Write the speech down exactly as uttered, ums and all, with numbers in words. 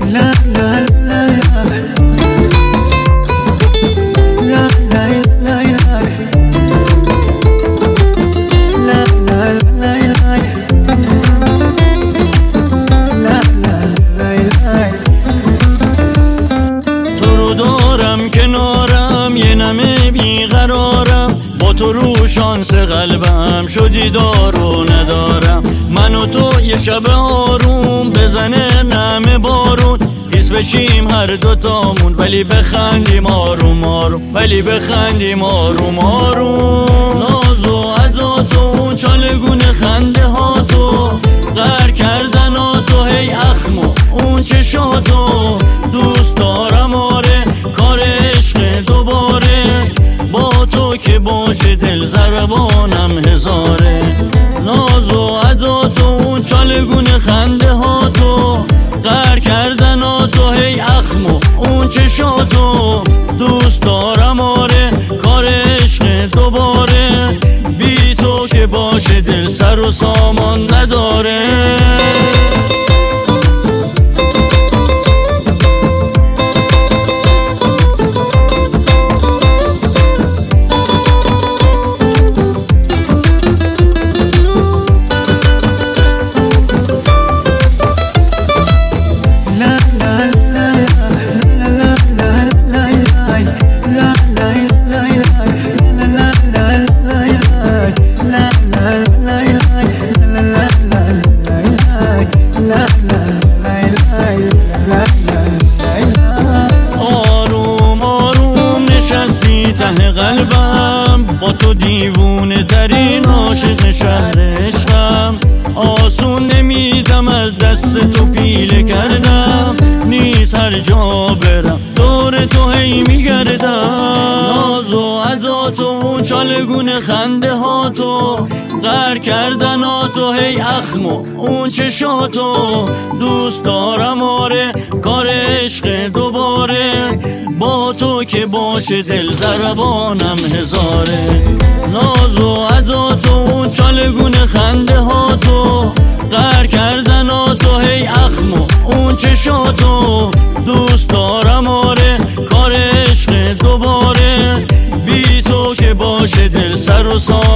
لا لا لا لا لا لا کنارم یه نمه بیقرارم، با تو رو شانس قلبم شدی دارو ندارم. من و تو یه شب آروم بزنه نمه بارون، حس بشیم هر دوتامون ولی بخندیم آروم آروم، ولی بخندیم آروم آروم. ناز و عدات و اون چالگونه خنده ها تو، غر کردن ها تو هی اخم و اون چشاتو. دوست دارم آره کار عشق دوباره، با تو که باشه دل ضربانم هزاره. ناز و عدات و اون چالگونه خنده ها تو، غر کردن ها تو هی اخم و اون چشاتو. دوست دارم آره کار عشق دوباره، بی تو که باشه دل سر و سامان نداره. ته قلبم با تو دیوونه ترین عاشق شهر عشقم. آسون نمیدم از دست تو پیله کردم، نیست هر جا برم دور تو هی میگردم. ناز و عدات و اون چالگونه خنده ها تو، غر کردن ها تو هی اخم و اون چشاتو. دوست دارم آره کار عشق دوباره، با تو که باشه دل ضربانم هزاره. ناز و عدات و اون چالگونه خنده ها تو، غر کردن ها تو هی اخم و اون چشاتو. دوست دارم آره کار عشق دوباره، بی تو که باشه دل سر و سامان